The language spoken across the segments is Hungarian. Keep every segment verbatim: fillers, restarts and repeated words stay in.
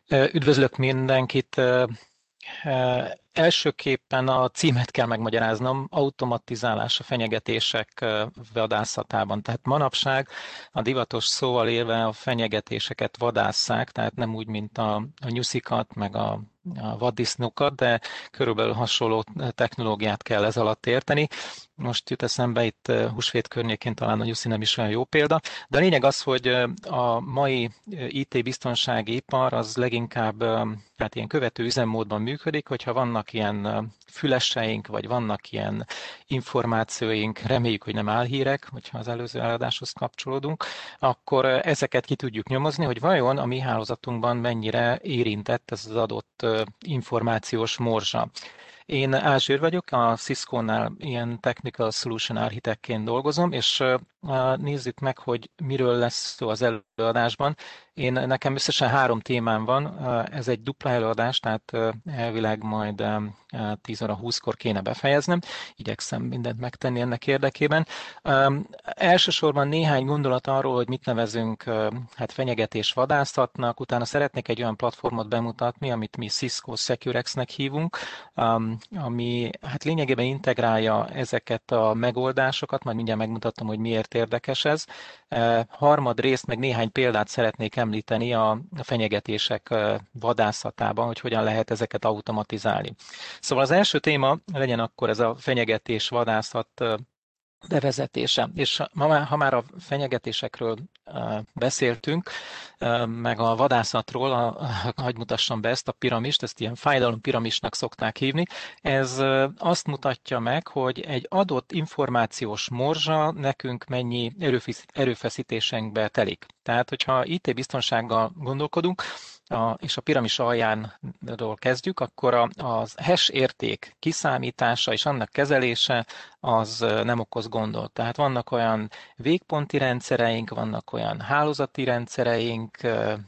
Üdvözlök mindenkit! Elsőképpen a címet kell megmagyaráznom, automatizálás a fenyegetések vadászatában. Tehát manapság a divatos szóval élve a fenyegetéseket vadásszák, tehát nem úgy, mint a, a nyuszikat, meg a, a vaddisznókat, de körülbelül hasonló technológiát kell ez alatt érteni. Most jut eszembe, itt húsvét környékén talán a nyuszi nem is olyan jó példa, de a lényeg az, hogy a mai i té-biztonsági ipar az leginkább hát ilyen követő üzemmódban működik, hogyha vannak ilyen füleseink, vagy vannak ilyen információink, reméljük, hogy nem álhírek, hogyha az előző eladáshoz kapcsolódunk, akkor ezeket ki tudjuk nyomozni, hogy vajon a mi hálózatunkban mennyire érintett ez az adott információs morzsa. Én Ázsőr vagyok, a Cisco-nál ilyen Technical Solution Architect-ként dolgozom, és nézzük meg, hogy miről lesz szó az előadásban. Én, nekem összesen három témám van, ez egy dupla előadás, tehát elvileg majd tíz óra húszkor kéne befejeznem, igyekszem mindent megtenni ennek érdekében. Elsősorban néhány gondolat arról, hogy mit nevezünk hát fenyegetés vadászatnak, utána szeretnék egy olyan platformot bemutatni, amit mi Cisco SecureX-nek hívunk, ami hát lényegében integrálja ezeket a megoldásokat, majd mindjárt megmutatom, hogy miért érdekes ez. Harmadrészt meg néhány példát szeretnék említeni a fenyegetések vadászatában, hogy hogyan lehet ezeket automatizálni. Szóval az első téma legyen akkor ez a fenyegetés vadászat bevezetése. És ha már a fenyegetésekről beszéltünk, meg a vadászatról, hadd mutassam be ezt a piramist, ezt ilyen fájdalompiramisnak szokták hívni, ez azt mutatja meg, hogy egy adott információs morzsa nekünk mennyi erőfeszítésünkbe telik. Tehát, hogyha i té-biztonsággal gondolkodunk, a, és a piramis aljánról kezdjük, akkor a, az hash érték kiszámítása és annak kezelése az nem okoz gondot. Tehát vannak olyan végponti rendszereink, vannak olyan hálózati rendszereink,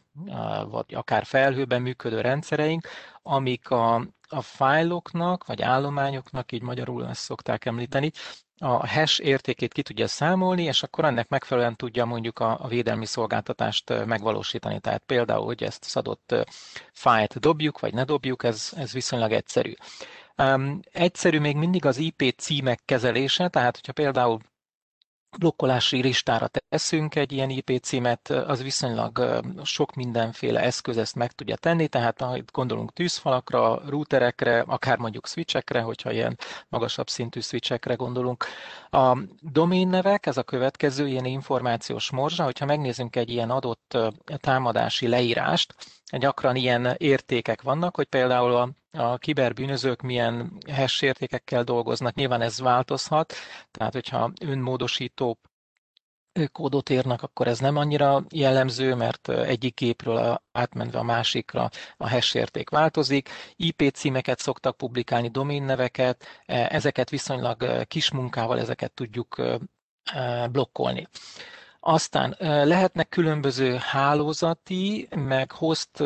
vagy akár felhőben működő rendszereink, amik a, a fájloknak, vagy állományoknak, így magyarul ezt szokták említeni, a hash értékét ki tudja számolni, és akkor ennek megfelelően tudja mondjuk a, a védelmi szolgáltatást megvalósítani. Tehát például, hogy ezt az adott fájlt dobjuk, vagy ne dobjuk, ez, ez viszonylag egyszerű. Um, egyszerű még mindig az i pé címek kezelése, tehát hogyha például blokkolási listára teszünk egy ilyen i pé címet, az viszonylag sok mindenféle eszköz ezt meg tudja tenni, tehát ha itt gondolunk tűzfalakra, routerekre, akár mondjuk switchekre, hogyha ilyen magasabb szintű switchekre gondolunk. A doménnevek, ez a következő ilyen információs morzsa, hogyha megnézzünk egy ilyen adott támadási leírást, gyakran ilyen értékek vannak, hogy például a, a kiberbűnözők milyen hash értékekkel dolgoznak. Nyilván ez változhat, tehát hogyha önmódosító kódot írnak, akkor ez nem annyira jellemző, mert egyik gépről átmenve a másikra a hash érték változik. i pé címeket szoktak publikálni, doménneveket, ezeket viszonylag kis munkával ezeket tudjuk blokkolni. Aztán lehetnek különböző hálózati, meg host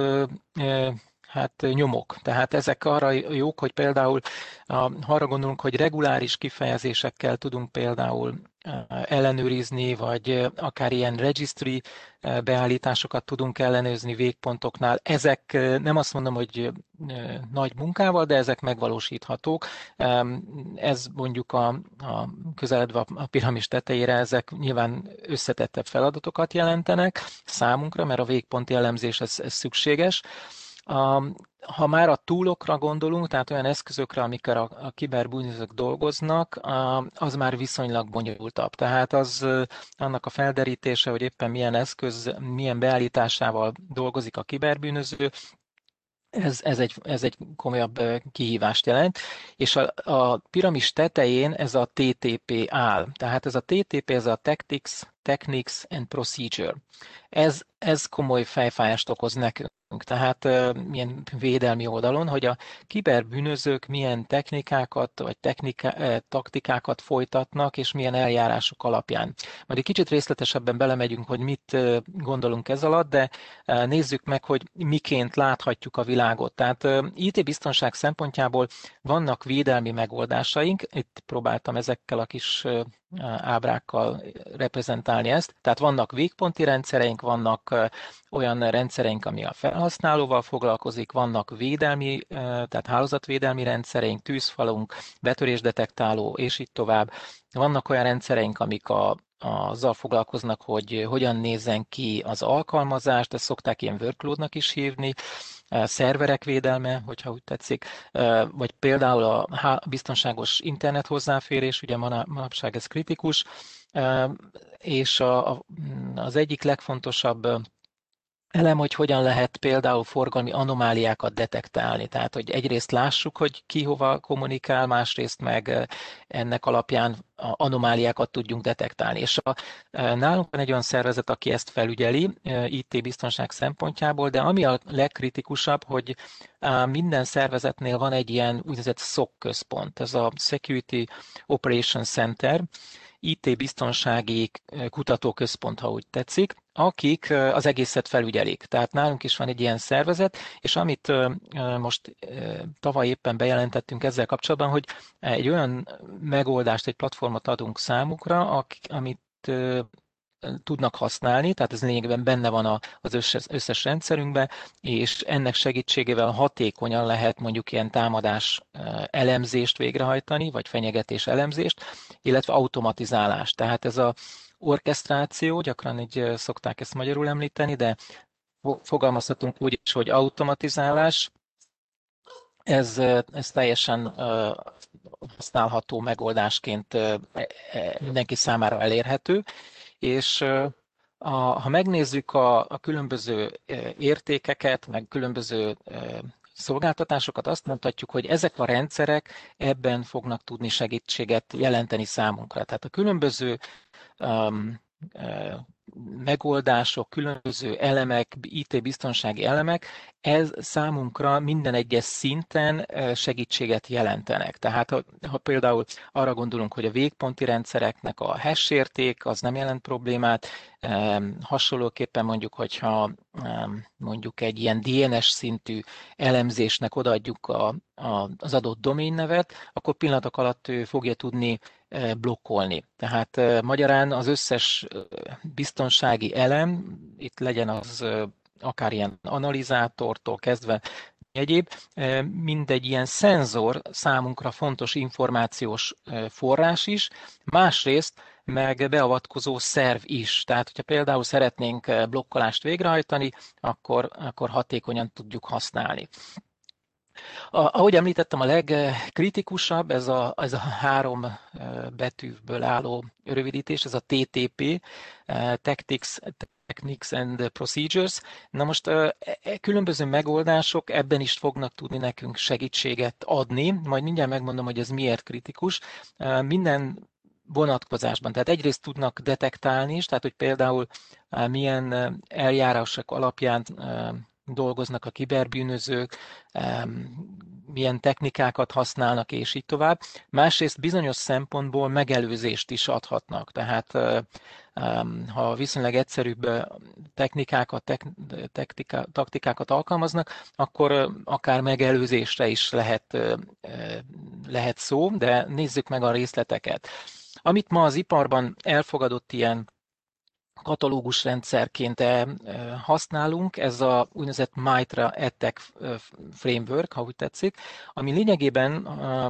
hát nyomok. Tehát ezek arra jók, hogy például arra gondolunk, hogy reguláris kifejezésekkel tudunk például ellenőrizni, vagy akár ilyen registry beállításokat tudunk ellenőrizni végpontoknál. Ezek nem azt mondom, hogy nagy munkával, de ezek megvalósíthatók. Ez mondjuk a, a közeledve a piramis tetejére, ezek nyilván összetettebb feladatokat jelentenek számunkra, mert a végponti elemzés ez, ez szükséges. A, ha már a toolokra gondolunk, tehát olyan eszközökre, amikkel a, a kiberbűnözők dolgoznak, a, az már viszonylag bonyolultabb. Tehát az annak a felderítése, hogy éppen milyen eszköz, milyen beállításával dolgozik a kiberbűnöző, Ez, ez, egy, ez egy komolyabb kihívást jelent, és a, a piramis tetején ez a té té pé áll. Tehát ez a té té pé, ez a Tactics, Techniques and Procedure. Ez, ez komoly fejfájást okoz nekünk. Tehát milyen védelmi oldalon, hogy a kiberbűnözők milyen technikákat vagy technika, taktikákat folytatnak, és milyen eljárások alapján. Majd egy kicsit részletesebben belemegyünk, hogy mit gondolunk ez alatt, de nézzük meg, hogy miként láthatjuk a világot. Tehát i té-biztonság szempontjából vannak védelmi megoldásaink, itt próbáltam ezekkel a kis ábrákkal reprezentálni ezt. Tehát vannak végponti rendszereink, vannak olyan rendszereink, ami a felhasználóval foglalkozik, vannak védelmi, tehát hálózatvédelmi rendszereink, tűzfalunk, betörésdetektáló, és így tovább. Vannak olyan rendszereink, amik a, azzal foglalkoznak, hogy hogyan nézzen ki az alkalmazást, ezt szokták ilyen workloadnak is hívni, szerverek védelme, hogyha úgy tetszik, vagy például a biztonságos internet hozzáférés, ugye manapság ez kritikus, és a, az egyik legfontosabb elem, hogy hogyan lehet például forgalmi anomáliákat detektálni. Tehát, hogy egyrészt lássuk, hogy ki hova kommunikál, másrészt meg ennek alapján anomáliákat tudjunk detektálni. És a, nálunk van egy olyan szervezet, aki ezt felügyeli í té-biztonság szempontjából, de ami a legkritikusabb, hogy minden szervezetnél van egy ilyen úgynevezett szok központ, ez a Security Operations Center, í té-biztonsági kutatóközpont, ha úgy tetszik, akik az egészet felügyelik. Tehát nálunk is van egy ilyen szervezet, és amit most tavaly éppen bejelentettünk ezzel kapcsolatban, hogy egy olyan megoldást, egy platformot adunk számukra, amit tudnak használni, tehát ez lényegében benne van az összes, összes rendszerünkben, és ennek segítségével hatékonyan lehet mondjuk ilyen támadás elemzést végrehajtani, vagy fenyegetés elemzést, illetve automatizálást. Tehát ez a orkesztráció, gyakran így szokták ezt magyarul említeni, de fogalmazhatunk úgy is, hogy automatizálás, ez, ez teljesen használható megoldásként mindenki számára elérhető, és a, ha megnézzük a, a különböző értékeket, meg különböző szolgáltatásokat, azt mondhatjuk, hogy ezek a rendszerek ebben fognak tudni segítséget jelenteni számunkra. Tehát a különböző um, megoldások, különböző elemek, í té-biztonsági elemek, ez számunkra minden egyes szinten segítséget jelentenek. Tehát ha, ha például arra gondolunk, hogy a végponti rendszereknek a hash érték, az nem jelent problémát, hasonlóképpen mondjuk, hogyha mondjuk egy ilyen dé en es szintű elemzésnek odaadjuk a, a, az adott doménnevet, akkor pillanatok alatt ő fogja tudni blokkolni. Tehát magyarán az összes biztonsági elem, itt legyen az akár ilyen analizátortól kezdve egyéb, mindegy ilyen szenzor számunkra fontos információs forrás is, másrészt meg beavatkozó szerv is. Tehát, hogyha például szeretnénk blokkolást végrehajtani, akkor, akkor hatékonyan tudjuk használni. Ahogy említettem, a legkritikusabb, ez a, ez a három betűből álló rövidítés, ez a té té pé, Tactics, Techniques and Procedures. Na most különböző megoldások ebben is fognak tudni nekünk segítséget adni, majd mindjárt megmondom, hogy ez miért kritikus. Minden vonatkozásban. Tehát egyrészt tudnak detektálni is, tehát hogy például milyen eljárások alapján dolgoznak a kiberbűnözők, milyen technikákat használnak, és így tovább. Másrészt bizonyos szempontból megelőzést is adhatnak. Tehát ha viszonylag egyszerűbb technikákat, technika, taktikákat alkalmaznak, akkor akár megelőzésre is lehet, lehet szó, de nézzük meg a részleteket. Amit ma az iparban elfogadott ilyen katalógus rendszerként használunk, ez a úgynevezett MITRE ATT&CK framework, ha úgy tetszik, ami lényegében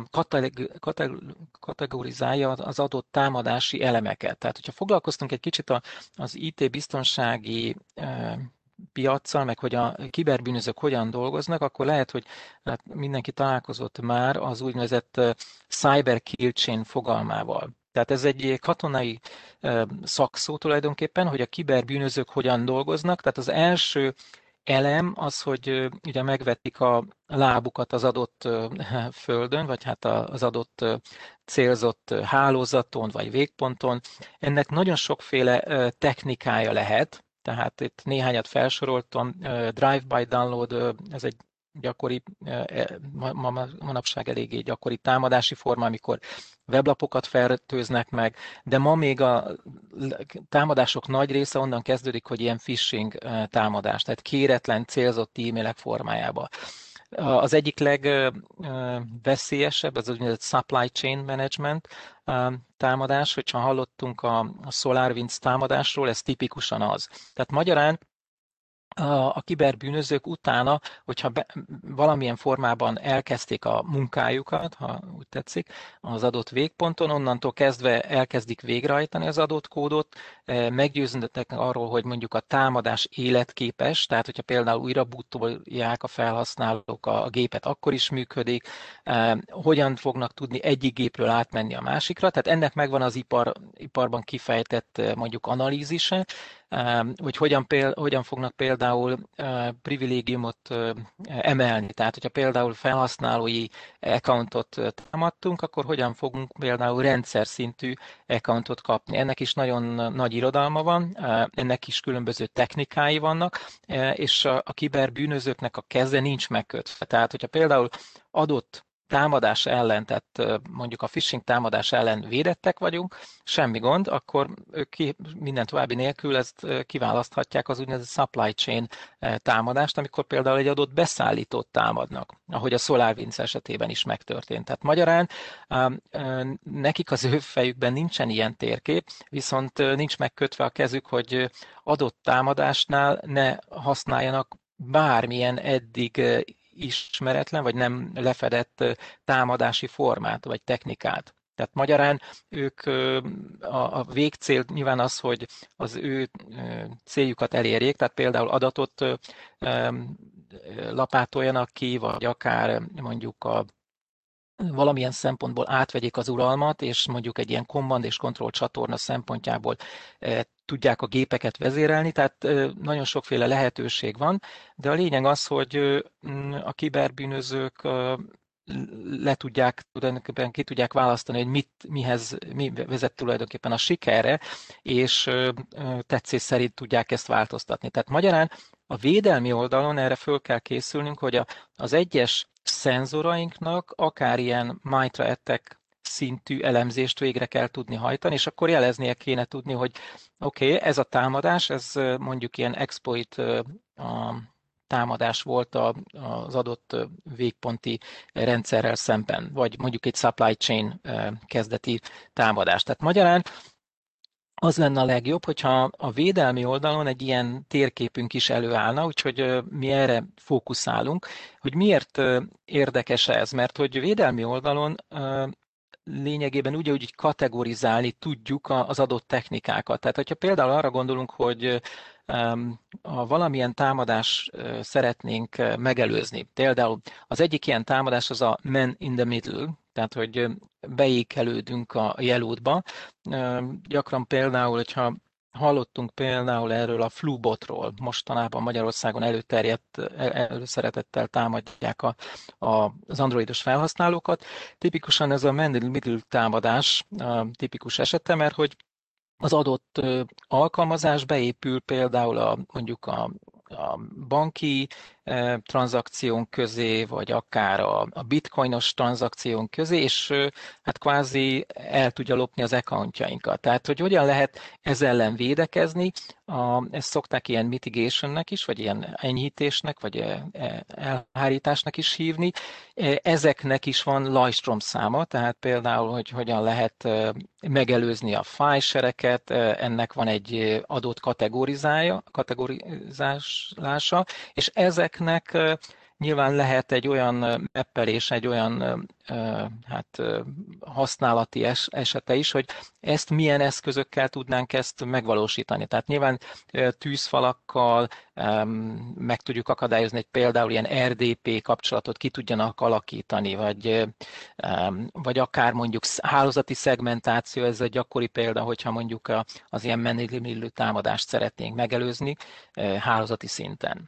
kategorizálja az adott támadási elemeket. Tehát, hogyha foglalkoztunk egy kicsit az í té-biztonsági piaccal, meg hogy a kiberbűnözők hogyan dolgoznak, akkor lehet, hogy hát mindenki találkozott már az úgynevezett cyber kill chain fogalmával. Tehát ez egy katonai szakszó tulajdonképpen, hogy a kiberbűnözők hogyan dolgoznak. Tehát az első elem az, hogy ugye megvetik a lábukat az adott földön, vagy hát az adott célzott hálózaton, vagy végponton. Ennek nagyon sokféle technikája lehet, tehát itt néhányat felsoroltam, drive-by download, ez egy gyakori, manapság eléggé gyakori támadási forma, amikor weblapokat fertőznek meg, de ma még a támadások nagy része onnan kezdődik, hogy ilyen phishing támadás, tehát kéretlen célzott e-mailek formájában. Az egyik legveszélyesebb, az úgynevezett supply chain management támadás, hogyha hallottunk a, a SolarWinds támadásról, ez tipikusan az. Tehát magyarán a, a kiberbűnözők utána, hogyha be, valamilyen formában elkezdték a munkájukat, ha úgy tetszik, az adott végponton, onnantól kezdve elkezdik végrehajtani az adott kódot, meggyőződtek arról, hogy mondjuk a támadás életképes, tehát hogyha például újra bootolják a felhasználók a, a gépet, akkor is működik, hogyan fognak tudni egyik gépről átmenni a másikra, tehát ennek megvan az ipar, iparban kifejtett mondjuk analízise, hogy hogyan, péld, hogyan fognak például privilégiumot emelni. Tehát, hogyha például felhasználói accountot támadtunk, akkor hogyan fogunk például rendszer szintű accountot kapni. Ennek is nagyon nagy irodalma van, ennek is különböző technikái vannak, és a, a kiberbűnözőknek a keze nincs megkötve. Tehát, hogyha például adott támadás ellen, tehát mondjuk a phishing támadás ellen védettek vagyunk, semmi gond, akkor ők ki, minden további nélkül ezt kiválaszthatják az úgynevezett supply chain támadást, amikor például egy adott beszállítót támadnak, ahogy a SolarWinds esetében is megtörtént. Tehát magyarán nekik az ő fejükben nincsen ilyen térkép, viszont nincs megkötve a kezük, hogy adott támadásnál ne használjanak bármilyen eddig ismeretlen, vagy nem lefedett támadási formát, vagy technikát. Tehát magyarán ők a, a végcél nyilván az, hogy az ő céljukat elérjék, tehát például adatot lapátoljanak ki, vagy akár mondjuk a valamilyen szempontból átvegyék az uralmat, és mondjuk egy ilyen command és control csatorna szempontjából tudják a gépeket vezérelni, tehát nagyon sokféle lehetőség van, de a lényeg az, hogy a kiberbűnözők le tudják, tulajdonképpen ki tudják választani, hogy mit, mihez, mi vezet tulajdonképpen a sikerre, és tetszés szerint tudják ezt változtatni. Tehát magyarán a védelmi oldalon erre föl kell készülnünk, hogy a, az egyes szenzorainknak akár ilyen MITRE ATT&CK szintű elemzést végre kell tudni hajtani, és akkor jeleznie kéne tudni, hogy oké, okay, ez a támadás, ez mondjuk ilyen exploit a támadás volt az adott végponti rendszerrel szemben, vagy mondjuk egy supply chain kezdeti támadás. Tehát magyarán az lenne a legjobb, hogyha a védelmi oldalon egy ilyen térképünk is előállna, úgyhogy mi erre fókuszálunk, hogy miért érdekes ez, mert hogy védelmi oldalon lényegében úgy, hogy kategorizálni tudjuk az adott technikákat. Tehát, hogyha például arra gondolunk, hogy ha valamilyen támadást szeretnénk megelőzni, például az egyik ilyen támadás az a man in the middle, tehát, hogy beékelődünk a jelódba. Gyakran például, hogyha hallottunk például erről a Flubotról, mostanában Magyarországon előterjedt, előszeretettel támadják a, a, az androidos felhasználókat. Tipikusan ez a man in the middle támadás a tipikus esete, mert hogy az adott alkalmazás beépül például a, mondjuk a, a banki eh, tranzakción közé, vagy akár a, a bitcoinos tranzakción közé, és eh, hát kvázi el tudja lopni az accountjainkat. Tehát, hogy hogyan lehet ez ellen védekezni, a, ezt szokták ilyen mitigationnek is, vagy ilyen enyhítésnek, vagy elhárításnak is hívni. Ezeknek is van Lajstrom száma, tehát például, hogy hogyan lehet megelőzni a file-sereket, ennek van egy adott kategorizája, kategorizálása, és ezeknek nyilván lehet egy olyan mappelés, egy olyan hát, használati esete is, hogy ezt milyen eszközökkel tudnánk ezt megvalósítani. Tehát nyilván tűzfalakkal meg tudjuk akadályozni, hogy például ilyen er dé pé kapcsolatot ki tudjanak alakítani, vagy, vagy akár mondjuk hálózati szegmentáció, ez egy gyakori példa, hogyha mondjuk az ilyen menélő támadást szeretnénk megelőzni hálózati szinten.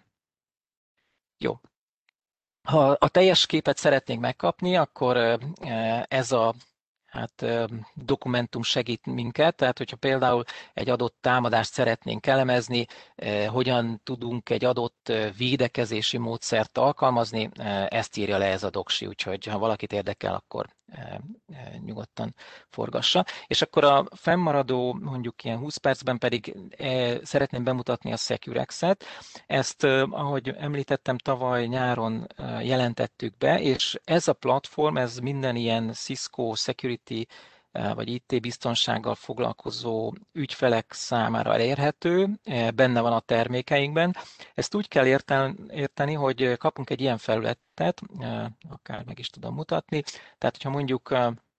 Jó. Ha a teljes képet szeretnénk megkapni, akkor ez a hát, dokumentum segít minket, tehát hogyha például egy adott támadást szeretnénk elemezni, hogyan tudunk egy adott védekezési módszert alkalmazni, ezt írja le ez a doksi, úgyhogy ha valakit érdekel, akkor nyugodtan forgassa. És akkor a fennmaradó mondjuk ilyen húsz percben pedig szeretném bemutatni a SecureX-et. Ezt, ahogy említettem, tavaly nyáron jelentettük be, és ez a platform, ez minden ilyen Cisco Security vagy I T biztonsággal foglalkozó ügyfelek számára elérhető, benne van a termékeinkben. Ezt úgy kell érteni, hogy kapunk egy ilyen felületet, akár meg is tudom mutatni, tehát hogyha mondjuk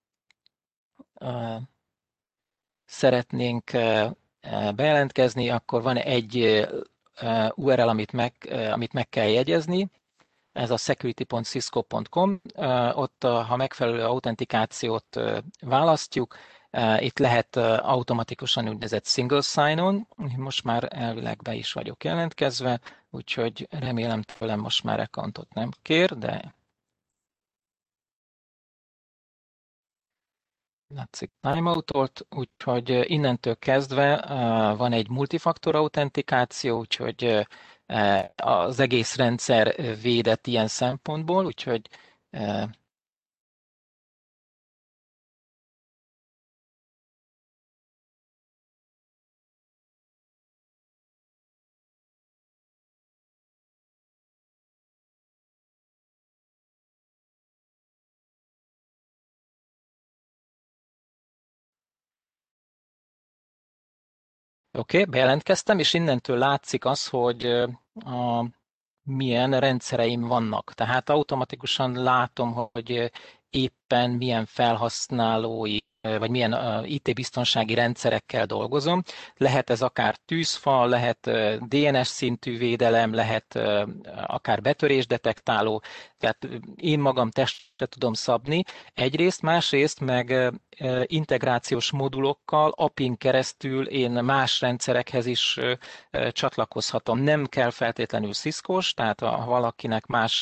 szeretnénk bejelentkezni, akkor van egy U R L, amit meg, amit meg kell jegyezni, ez a security pont cisco pont com, ott ha megfelelő autentikációt választjuk, itt lehet automatikusan úgynevezett single sign-on, most már elvileg be is vagyok jelentkezve, úgyhogy remélem tőlem most már accountot nem kér, de látszik timeoutolt, úgyhogy innentől kezdve van egy multifaktor autentikáció, úgyhogy az egész rendszer védett ilyen szempontból, úgyhogy Oké, okay, bejelentkeztem, és innentől látszik az, hogy a, milyen rendszereim vannak. Tehát automatikusan látom, hogy éppen milyen felhasználói, vagy milyen I T biztonsági rendszerekkel dolgozom. Lehet ez akár tűzfal, lehet D N S szintű védelem, lehet akár betörésdetektáló, tehát én magam testre tudom szabni egyrészt, másrészt meg integrációs modulokkal, á pé in keresztül én más rendszerekhez is csatlakozhatom. Nem kell feltétlenül Cisco-s, tehát ha valakinek más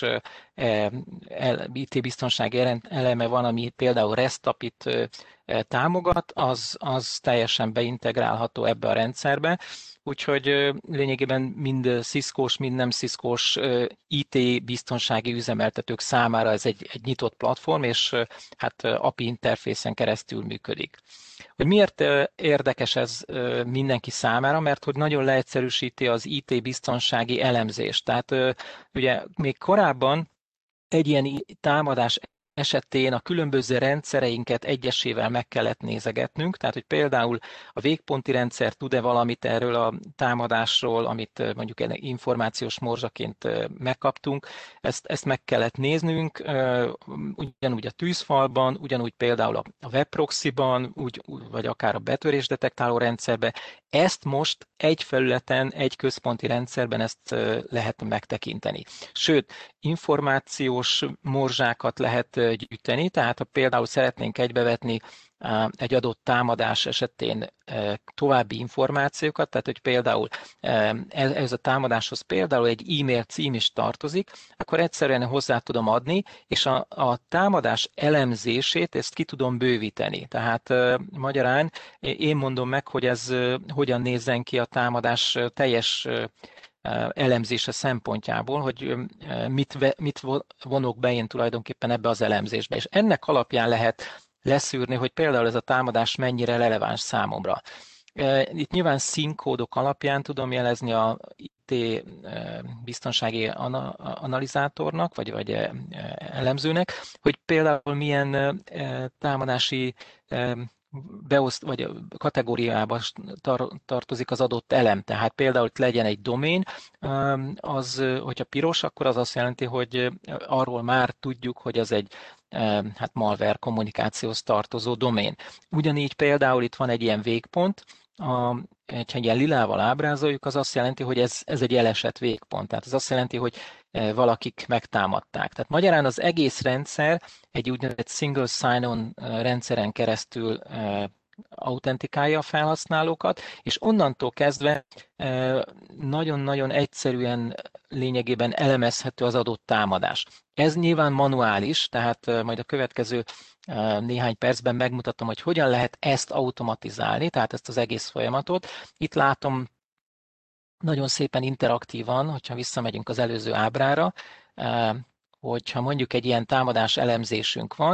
I T biztonsági eleme van, ami például REST á pé it támogat, az, az teljesen beintegrálható ebbe a rendszerbe. Úgyhogy lényegében mind Cisco-s, mind nem Cisco-s I T biztonsági üzemeltetők számára ez egy, egy nyitott platform, és hát á pé i interfészen keresztül működik. Hogy miért érdekes ez mindenki számára? Mert hogy nagyon leegyszerűsíti az I T biztonsági elemzést. Tehát ugye még korábban egy ilyen támadás esetén a különböző rendszereinket egyesével meg kellett nézegetnünk, tehát hogy például a végponti rendszer tud-e valamit erről a támadásról, amit mondjuk információs morzsaként megkaptunk, ezt, ezt meg kellett néznünk, ugyanúgy a tűzfalban, ugyanúgy például a webproxyban, úgy, vagy akár a betörésdetektáló rendszerben. Ezt most egy felületen, egy központi rendszerben ezt lehet megtekinteni. Sőt, információs morzsákat lehet gyűjteni, tehát ha például szeretnénk egybevetni egy adott támadás esetén további információkat, tehát hogy például ez a támadáshoz például egy e-mail cím is tartozik, akkor egyszerűen hozzá tudom adni, és a, a támadás elemzését ezt ki tudom bővíteni. Tehát magyarán én mondom meg, hogy ez hogyan nézzen ki a támadás teljes elemzése szempontjából, hogy mit, mit vonok be én tulajdonképpen ebbe az elemzésbe. És ennek alapján lehet leszűrni, hogy például ez a támadás mennyire releváns számomra. Itt nyilván színkódok alapján tudom jelezni a I T biztonsági analizátornak, vagy, vagy elemzőnek, hogy például milyen támadási beoszt, vagy kategóriába tartozik az adott elem. Tehát például itt legyen egy domén, az, hogyha piros, akkor az azt jelenti, hogy arról már tudjuk, hogy az egy hát malware kommunikációhoz tartozó domén. Ugyanígy például itt van egy ilyen végpont, a, egy ilyen lilával ábrázoljuk, az azt jelenti, hogy ez, ez egy elesett végpont. Tehát ez azt jelenti, hogy valakik megtámadták. Tehát magyarán az egész rendszer egy úgynevezett single sign-on rendszeren keresztül autentikálja a felhasználókat, és onnantól kezdve nagyon-nagyon egyszerűen lényegében elemezhető az adott támadás. Ez nyilván manuális, tehát majd a következő néhány percben megmutatom, hogy hogyan lehet ezt automatizálni, tehát ezt az egész folyamatot. Itt látom nagyon szépen interaktívan, hogyha visszamegyünk az előző ábrára, hogyha mondjuk egy ilyen támadás elemzésünk van,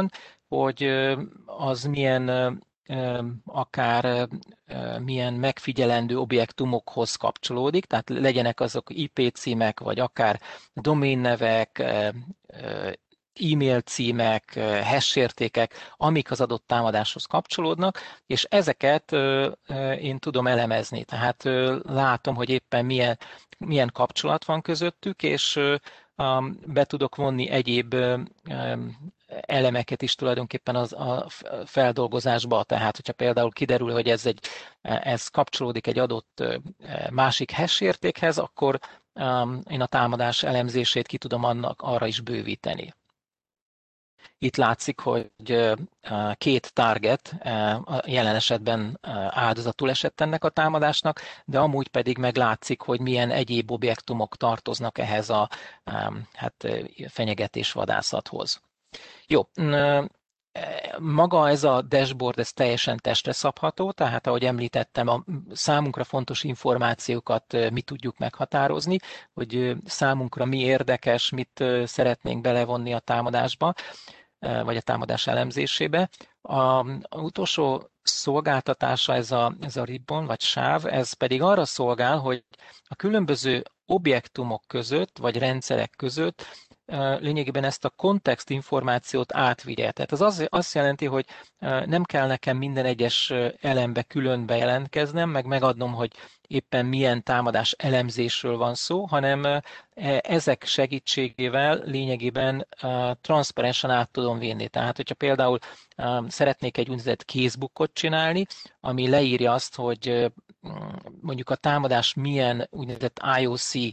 hogy az milyen akár milyen megfigyelendő objektumokhoz kapcsolódik, tehát legyenek azok I P címek, vagy akár doménnevek, e-mail címek, hash értékek, amik az adott támadáshoz kapcsolódnak, és ezeket én tudom elemezni. Tehát látom, hogy éppen milyen, milyen kapcsolat van közöttük, és be tudok vonni egyéb elemeket is tulajdonképpen az a feldolgozásba. Tehát, hogyha például kiderül, hogy ez, egy, ez kapcsolódik egy adott másik hash értékhez, akkor én a támadás elemzését ki tudom annak arra is bővíteni. Itt látszik, hogy két target jelen esetben áldozatul esett ennek a támadásnak, de amúgy pedig meglátszik, hogy milyen egyéb objektumok tartoznak ehhez a hát, fenyegetés vadászathoz. Jó, maga ez a dashboard, ez teljesen testre szabható, tehát ahogy említettem, a számunkra fontos információkat mi tudjuk meghatározni, hogy számunkra mi érdekes, mit szeretnénk belevonni a támadásba, vagy a támadás elemzésébe. A utolsó szolgáltatása ez a, ez a ribbon, vagy sáv, ez pedig arra szolgál, hogy a különböző objektumok között, vagy rendszerek között lényegében ezt a kontext információt átvigye. Tehát az, az azt jelenti, hogy nem kell nekem minden egyes elembe külön bejelentkeznem, meg megadnom, hogy éppen milyen támadás elemzésről van szó, hanem ezek segítségével lényegében transzparensen át tudom vinni. Tehát, hogyha például szeretnék egy úgynevezett casebookot csinálni, ami leírja azt, hogy mondjuk a támadás milyen úgynevezett I O C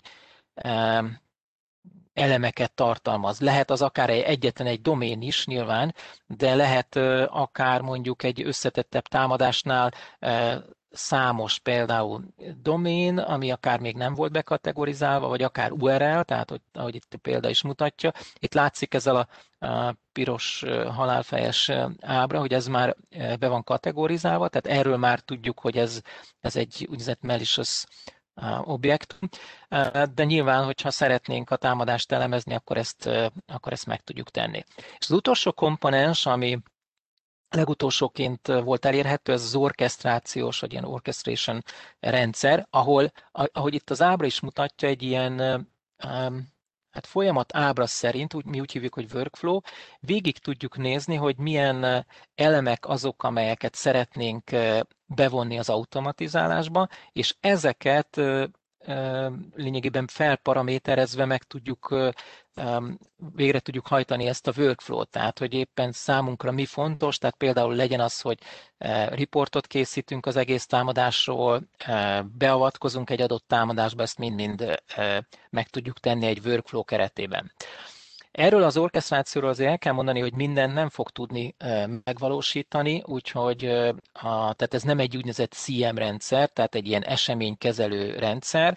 elemeket tartalmaz. Lehet az akár egy, egyetlen egy domén is nyilván, de lehet akár mondjuk egy összetettebb támadásnál számos például domén, ami akár még nem volt bekategorizálva, vagy akár U R L, tehát hogy, ahogy itt a példa is mutatja. Itt látszik ezzel a, a piros halálfejes ábra, hogy ez már be van kategorizálva, tehát erről már tudjuk, hogy ez, ez egy úgynevezett malicious objektum, de nyilván, hogyha szeretnénk a támadást elemezni, akkor ezt, akkor ezt meg tudjuk tenni. És az utolsó komponens, ami legutolsóként volt elérhető, ez az orkesztrációs, vagy ilyen orchestration rendszer, ahol, ahogy itt az ábra is mutatja, egy ilyen hát folyamat ábra szerint, úgy, mi úgy hívjuk, hogy workflow, végig tudjuk nézni, hogy milyen elemek azok, amelyeket szeretnénk bevonni az automatizálásba, és ezeket lényegében felparaméterezve meg tudjuk, végre tudjuk hajtani ezt a workflow-t, tehát hogy éppen számunkra mi fontos, tehát például legyen az, hogy riportot készítünk az egész támadásról, beavatkozunk egy adott támadásba, ezt mind-mind meg tudjuk tenni egy workflow keretében. Erről az orkesztrációról azért el kell mondani, hogy mindent nem fog tudni megvalósítani, úgyhogy a, tehát ez nem egy úgynevezett C M rendszer, tehát egy ilyen eseménykezelő rendszer,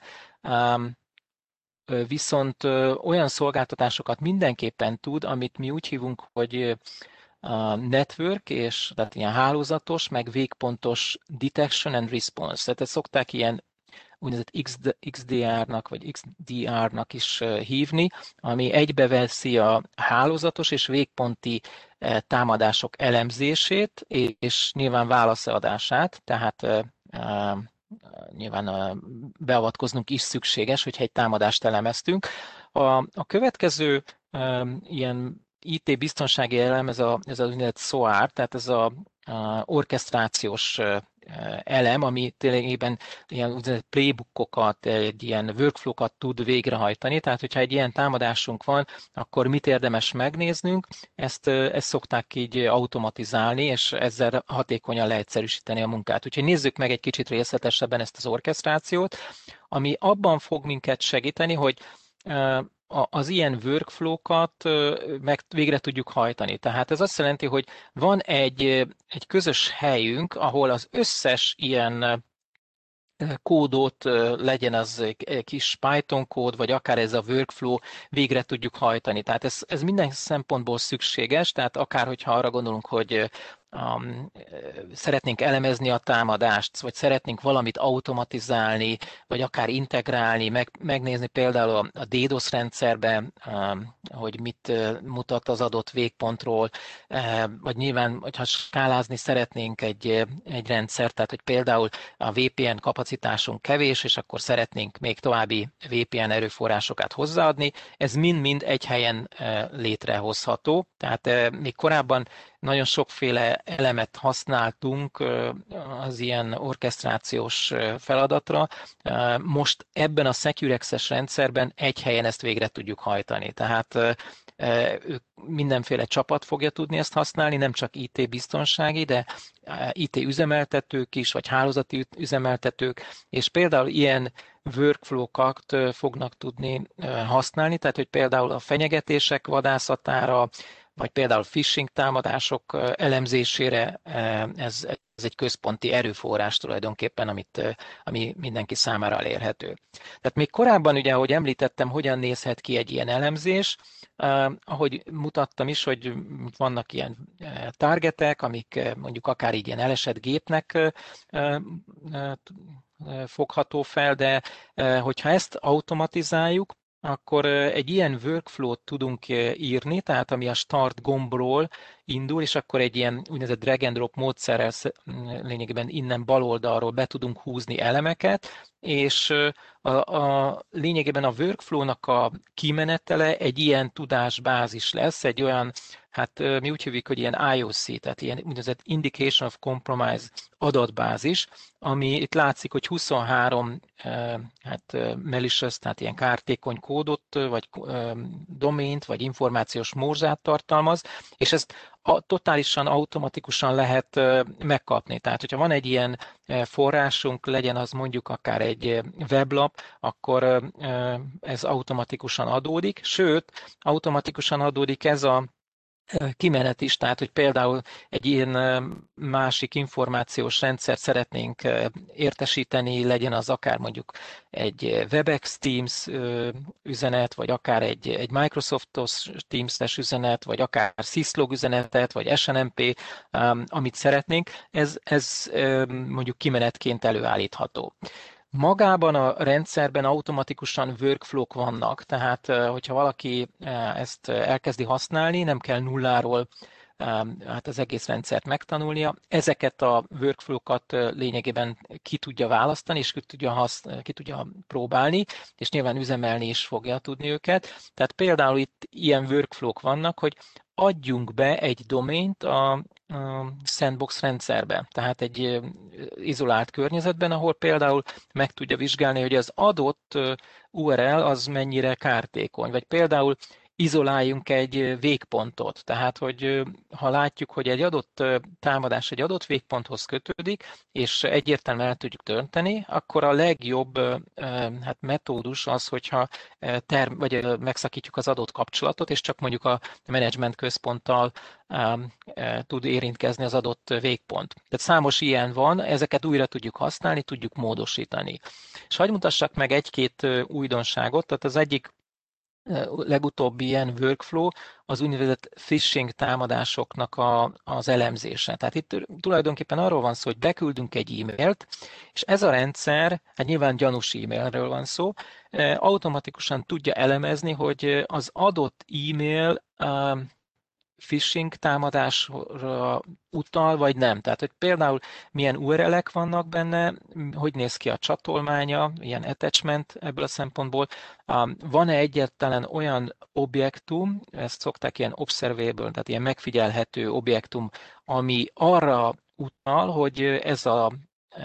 viszont olyan szolgáltatásokat mindenképpen tud, amit mi úgy hívunk, hogy network, és tehát ilyen hálózatos, meg végpontos detection and response. Tehát ezt szokták ilyen úgynevezett X D R-nak vagy X D R-nak is hívni, ami egybeveszi a hálózatos és végponti támadások elemzését és nyilván válaszadását, tehát nyilván beavatkoznunk is szükséges, hogyha egy támadást elemeztünk. A, a következő ilyen I T biztonsági elem, ez a, ez az úgynevezett S O A R, tehát ez a, a orkesztrációs elem, ami ténylegében ilyen úgynevezett playbookokat, egy ilyen workflow-kat tud végrehajtani. Tehát, hogyha egy ilyen támadásunk van, akkor mit érdemes megnéznünk? Ezt, ezt szokták így automatizálni, és ezzel hatékonyan leegyszerűsíteni a munkát. Úgyhogy nézzük meg egy kicsit részletesebben ezt az orkesztrációt, ami abban fog minket segíteni, hogy az ilyen workflow-kat meg végre tudjuk hajtani. Tehát ez azt jelenti, hogy van egy, egy közös helyünk, ahol az összes ilyen kódot, legyen az kis Python kód, vagy akár ez a workflow, végre tudjuk hajtani. Tehát ez, ez minden szempontból szükséges, tehát akár hogyha arra gondolunk, hogy um, szeretnénk elemezni a támadást, vagy szeretnénk valamit automatizálni, vagy akár integrálni, meg, megnézni például a, a DDoS rendszerben, um, hogy mit uh, mutat az adott végpontról, uh, vagy nyilván, hogyha skálázni szeretnénk egy, egy rendszert, tehát hogy például a vé pé en kapacitásunk kevés, és akkor szeretnénk még további vé pé en erőforrásokat hozzáadni, ez mind-mind egy helyen uh, létrehozható, tehát uh, még korábban nagyon sokféle elemet használtunk az ilyen orkesztrációs feladatra. Most ebben a SecureAccess rendszerben egy helyen ezt végre tudjuk hajtani. Tehát mindenféle csapat fogja tudni ezt használni, nem csak i té biztonsági, de i té üzemeltetők is, vagy hálózati üzemeltetők, és például ilyen workflow-kat fognak tudni használni, tehát hogy például a fenyegetések vadászatára, vagy például phishing támadások elemzésére, ez, ez egy központi erőforrás tulajdonképpen, amit, ami mindenki számára elérhető. Tehát még korábban, ugye, ahogy említettem, hogyan nézhet ki egy ilyen elemzés, ahogy mutattam is, hogy vannak ilyen targetek, amik mondjuk akár így ilyen elesett gépnek fogható fel, de hogyha ezt automatizáljuk, akkor egy ilyen workflow-t tudunk írni, tehát ami a start gombról indul, és akkor egy ilyen úgynevezett drag and drop módszerrel lényegében innen bal oldalról be tudunk húzni elemeket, és a, a lényegében a workflow-nak a kimenetele egy ilyen tudásbázis lesz, egy olyan, hát mi úgy hívjuk, hogy ilyen i o cé, tehát ilyen úgynevezett Indication of Compromise adatbázis, ami itt látszik, hogy huszonhárom hát malicious, tehát ilyen kártékony kódot, vagy domént, vagy információs morzsát tartalmaz, és ezt a, totálisan automatikusan lehet megkapni. Tehát, hogyha van egy ilyen forrásunk, legyen az mondjuk akár egy weblap, akkor ez automatikusan adódik, sőt, automatikusan adódik ez a kimenet is, tehát hogy például egy ilyen másik információs rendszert szeretnénk értesíteni, legyen az akár mondjuk egy Webex Teams üzenet, vagy akár egy, egy Microsoftos Teams-es üzenet, vagy akár syslog üzenetet, vagy es en em pé, amit szeretnénk, ez, ez mondjuk kimenetként előállítható. Magában a rendszerben automatikusan workflow-k vannak, tehát hogyha valaki ezt elkezdi használni, nem kell nulláról hát az egész rendszert megtanulnia. Ezeket a workflow-kat lényegében ki tudja választani, és ki tudja, hasz, ki tudja próbálni, és nyilván üzemelni is fogja tudni őket. Tehát például itt ilyen workflow-k vannak, hogy adjunk be egy domaint a sandbox rendszerbe, tehát egy izolált környezetben, ahol például meg tudja vizsgálni, hogy az adott u er el az mennyire kártékony, vagy például izoláljunk egy végpontot, tehát hogy ha látjuk, hogy egy adott támadás egy adott végponthoz kötődik, és egyértelműen el tudjuk dönteni, akkor a legjobb hát, metódus az, hogyha term, vagy megszakítjuk az adott kapcsolatot, és csak mondjuk a menedzsment központtal tud érintkezni az adott végpont. Tehát számos ilyen van, ezeket újra tudjuk használni, tudjuk módosítani. És hadd mutassak meg egy-két újdonságot, tehát az egyik legutóbbi ilyen workflow az úgynevezett phishing támadásoknak a, az elemzése. Tehát itt tulajdonképpen arról van szó, hogy beküldünk egy e-mailt, és ez a rendszer, hát nyilván gyanús e-mailről van szó, automatikusan tudja elemezni, hogy az adott e-mail phishing támadásra utal, vagy nem. Tehát, hogy például milyen u er el-ek vannak benne, hogy néz ki a csatolmánya, ilyen attachment ebből a szempontból. Van-e egyáltalán olyan objektum, ezt szokták ilyen observable, tehát ilyen megfigyelhető objektum, ami arra utal, hogy ez a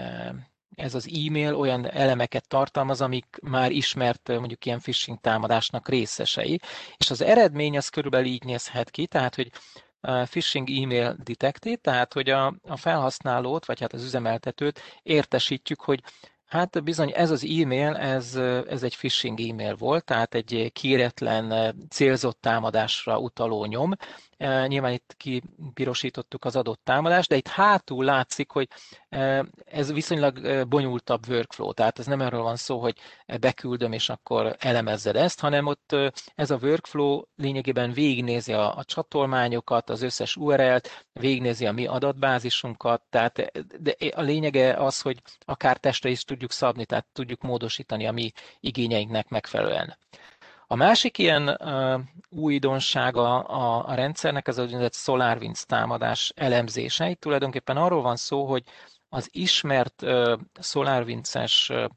ez az e-mail olyan elemeket tartalmaz, amik már ismert mondjuk ilyen phishing támadásnak részesei. És az eredmény az körülbelül így nézhet ki, tehát hogy phishing email detected, tehát hogy a, a felhasználót, vagy hát az üzemeltetőt értesítjük, hogy hát bizony ez az e-mail, ez, ez egy phishing e-mail volt, tehát egy kéretlen célzott támadásra utaló nyom. Nyilván itt kipirosítottuk az adott támadást, de itt hátul látszik, hogy Ez viszonylag bonyolultabb workflow, tehát ez nem arról van szó, hogy beküldöm és akkor elemezzed ezt, hanem ott ez a workflow lényegében végignézi a, a csatolmányokat, az összes u er el-t, végignézi a mi adatbázisunkat, tehát de a lényege az, hogy akár testre is tudjuk szabni, tehát tudjuk módosítani a mi igényeinknek megfelelően. A másik ilyen uh, újdonsága a, a rendszernek az úgynevezett SolarWinds támadás elemzése. Itt tulajdonképpen arról van szó, hogy az ismert uh, SolarWinds-es uh,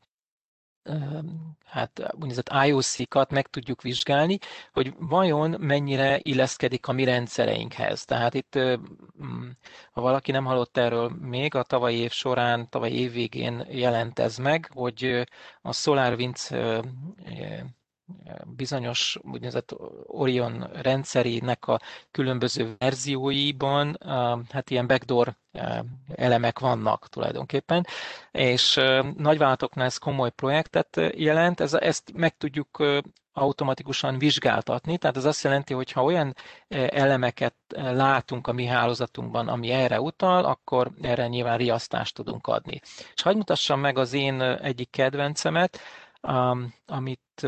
hát úgynevezett i o cé-kat meg tudjuk vizsgálni, hogy vajon mennyire illeszkedik a mi rendszereinkhez. Tehát itt, ha valaki nem hallott erről még, a tavalyi év során, tavalyi év végén jelent ez meg, hogy a SolarWinds bizonyos úgynevezett Orion rendszerének a különböző verzióiban hát ilyen backdoor elemek vannak tulajdonképpen, és nagyvállalatoknál ez komoly projektet jelent, ez, ezt meg tudjuk automatikusan vizsgáltatni, tehát ez azt jelenti, hogy ha olyan elemeket látunk a mi hálózatunkban, ami erre utal, akkor erre nyilván riasztást tudunk adni. És hadd mutassam meg az én egyik kedvencemet, amit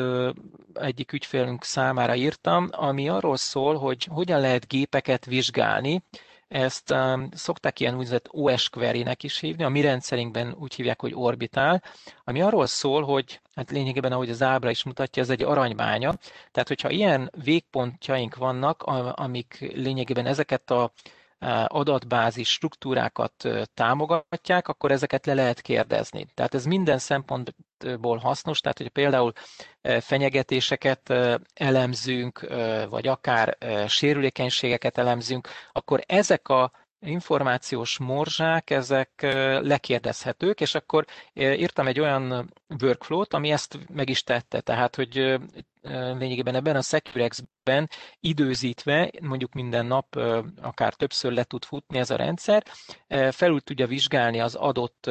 egyik ügyfélünk számára írtam, ami arról szól, hogy hogyan lehet gépeket vizsgálni. Ezt um, szokták ilyen úgynevezett o es query-nek is hívni, a mi rendszerünkben úgy hívják, hogy Orbital, ami arról szól, hogy hát lényegében, ahogy az ábra is mutatja, ez egy aranybánya. Tehát, hogyha ilyen végpontjaink vannak, amik lényegében ezeket a adatbázis struktúrákat támogatják, akkor ezeket le lehet kérdezni. Tehát ez minden szempontból hasznos, tehát hogy például fenyegetéseket elemzünk, vagy akár sérülékenységeket elemzünk, akkor ezek a információs morzsák, ezek lekérdezhetők, és akkor írtam egy olyan workflow-t, ami ezt meg is tette. Tehát, hogy lényegében ebben a SecureX-ben időzítve, mondjuk minden nap akár többször le tud futni ez a rendszer, felül tudja vizsgálni az adott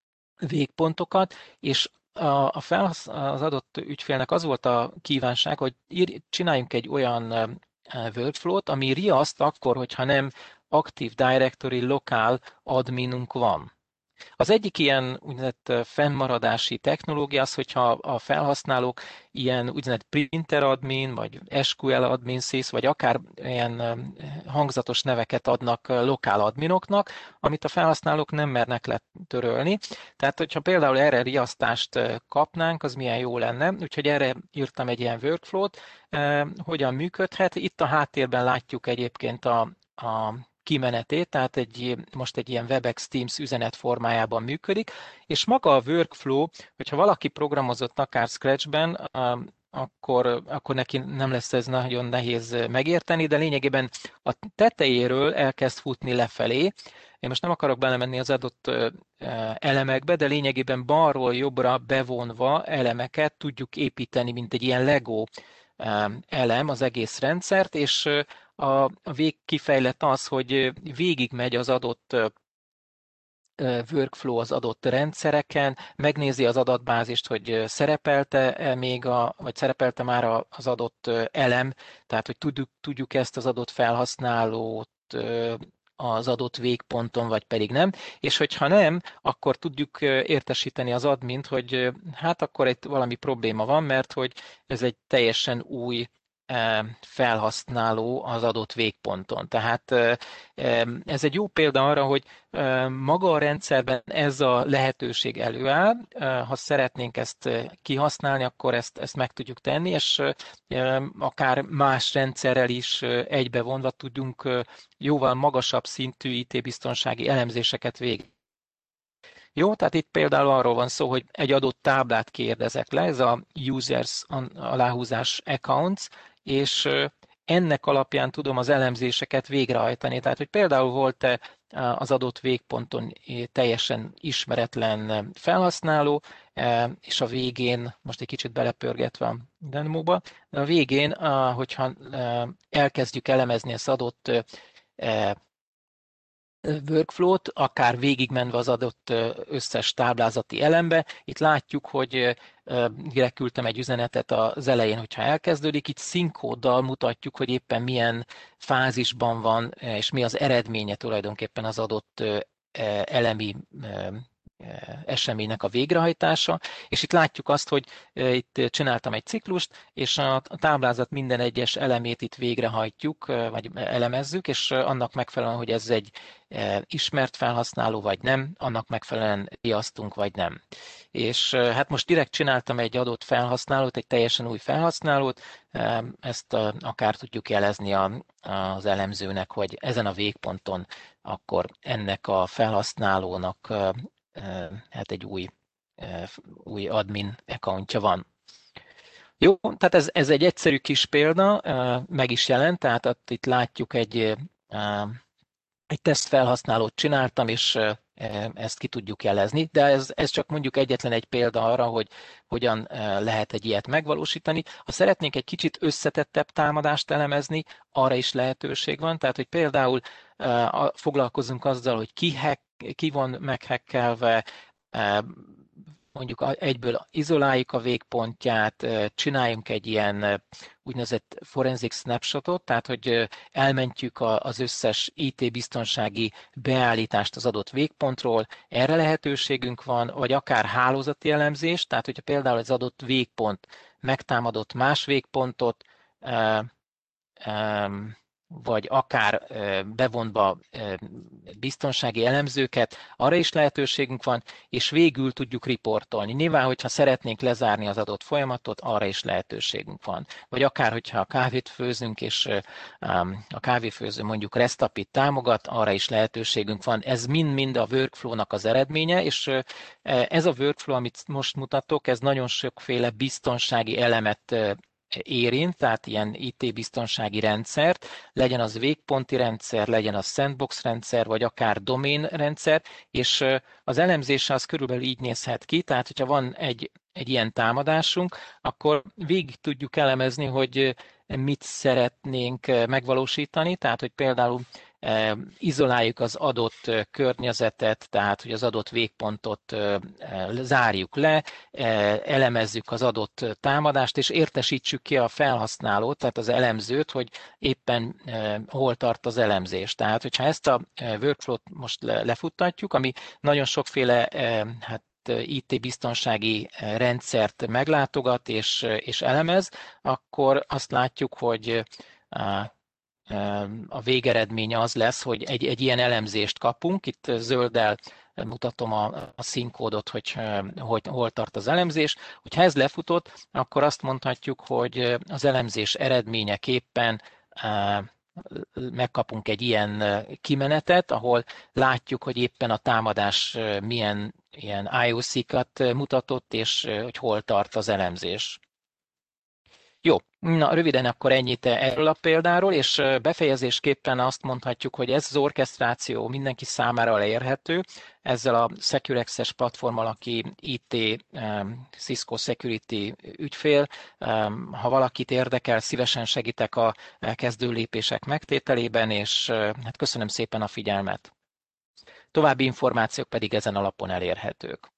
végpontokat, és a felhasz, az adott ügyfélnek az volt a kívánság, hogy ír, csináljunk egy olyan workflow-t, ami riaszt akkor, hogyha nem Active Directory lokál adminunk van. Az egyik ilyen úgynevezett fennmaradási technológia az, hogyha a felhasználók ilyen úgynevezett printer admin, vagy es kú el admin sys, vagy akár ilyen hangzatos neveket adnak lokál adminoknak, amit a felhasználók nem mernek letörölni. Tehát, hogyha például erre riasztást kapnánk, az milyen jó lenne. Úgyhogy erre írtam egy ilyen workflow-t, hogyan működhet. Itt a háttérben látjuk egyébként a, a kimenetét, tehát egy, most egy ilyen Webex Teams üzenet formájában működik, és maga a workflow, hogyha valaki programozott akár Scratchben, akkor, akkor neki nem lesz ez nagyon nehéz megérteni, de lényegében a tetejéről elkezd futni lefelé. Én most nem akarok belemenni az adott elemekbe, de lényegében balról jobbra bevonva elemeket tudjuk építeni, mint egy ilyen Lego elem az egész rendszert, és a, a vég kifejlett az, hogy végigmegy az adott workflow az adott rendszereken, megnézi az adatbázist, hogy szerepelte még a, vagy szerepelte már az adott elem, tehát hogy tudjuk, tudjuk ezt az adott felhasználót az adott végponton, vagy pedig nem, és hogyha nem, akkor tudjuk értesíteni az admint, hogy hát akkor itt valami probléma van, mert hogy ez egy teljesen új felhasználó az adott végponton. Tehát ez egy jó példa arra, hogy maga a rendszerben ez a lehetőség előáll, ha szeretnénk ezt kihasználni, akkor ezt, ezt meg tudjuk tenni, és akár más rendszerrel is egybevonva tudjunk jóval magasabb szintű i té-biztonsági elemzéseket végezni. Jó, tehát itt például arról van szó, hogy egy adott táblát kérdezek le, ez a users aláhúzás accounts, és ennek alapján tudom az elemzéseket végrehajtani. Tehát, hogy például volt-e az adott végponton teljesen ismeretlen felhasználó, és a végén, most egy kicsit belepörgetve a demóba, de a végén, hogyha elkezdjük elemezni ezt adott workflow-t, akár végigmenve az adott összes táblázati elembe. Itt látjuk, hogy direkt küldtem egy üzenetet az elején, hogyha elkezdődik. Itt színkóddal mutatjuk, hogy éppen milyen fázisban van, és mi az eredménye tulajdonképpen az adott elemi eseménynek a végrehajtása, és itt látjuk azt, hogy itt csináltam egy ciklust, és a táblázat minden egyes elemét itt végrehajtjuk, vagy elemezzük, és annak megfelelően, hogy ez egy ismert felhasználó, vagy nem, annak megfelelően riasztunk, vagy nem. És hát most direkt csináltam egy adott felhasználót, egy teljesen új felhasználót, ezt akár tudjuk jelezni az elemzőnek, hogy ezen a végponton akkor ennek a felhasználónak hát egy új, új admin accountja van. Jó, tehát ez, ez egy egyszerű kis példa, meg is jelent, tehát itt látjuk egy, egy teszt felhasználót csináltam, és ezt ki tudjuk jelezni, de ez, ez csak mondjuk egyetlen egy példa arra, hogy hogyan lehet egy ilyet megvalósítani. Ha szeretnénk egy kicsit összetettebb támadást elemezni, arra is lehetőség van, tehát hogy például foglalkozunk azzal, hogy ki, hack, ki van meghekkelve, mondjuk egyből izoláljuk a végpontját, csináljunk egy ilyen úgynevezett forensic snapshotot, tehát hogy elmentjük az összes i té-biztonsági beállítást az adott végpontról, erre lehetőségünk van, vagy akár hálózati elemzés, tehát hogyha például az adott végpont megtámadott más végpontot, vagy akár bevonva biztonsági elemzőket, arra is lehetőségünk van, és végül tudjuk riportolni. Nyilván, hogyha szeretnénk lezárni az adott folyamatot, arra is lehetőségünk van. Vagy akár, hogyha a kávét főzünk, és a kávéfőző mondjuk REST-apit támogat, arra is lehetőségünk van. Ez mind-mind a workflow-nak az eredménye, és ez a workflow, amit most mutatok, ez nagyon sokféle biztonsági elemet érint, tehát ilyen i té-biztonsági rendszert, legyen az végponti rendszer, legyen az sandbox rendszer, vagy akár domain rendszer, és az elemzése az körülbelül így nézhet ki, tehát hogyha van egy, egy ilyen támadásunk, akkor végig tudjuk elemezni, hogy mit szeretnénk megvalósítani, tehát hogy például izoláljuk az adott környezetet, tehát hogy az adott végpontot zárjuk le, elemezzük az adott támadást, és értesítsük ki a felhasználót, tehát az elemzőt, hogy éppen hol tart az elemzés. Tehát, hogyha ezt a workflow-t most lefuttatjuk, ami nagyon sokféle hát, i té-biztonsági rendszert meglátogat és, és elemez, akkor azt látjuk, hogy a végeredménye az lesz, hogy egy, egy ilyen elemzést kapunk. Itt zölddel mutatom a, a színkódot, hogy, hogy hol tart az elemzés. Hogyha ez lefutott, akkor azt mondhatjuk, hogy az elemzés eredményeképpen megkapunk egy ilyen kimenetet, ahol látjuk, hogy éppen a támadás milyen ilyen i o cé-kat mutatott, és hogy hol tart az elemzés. Jó, na röviden akkor ennyit erről a példáról, és befejezésképpen azt mondhatjuk, hogy ez az orkesztráció mindenki számára elérhető, ezzel a SecureAccess platformmal, aki i té Cisco Security ügyfél. Ha valakit érdekel, szívesen segítek a kezdő lépések megtételében, és hát köszönöm szépen a figyelmet. További információk pedig ezen alapon elérhetők.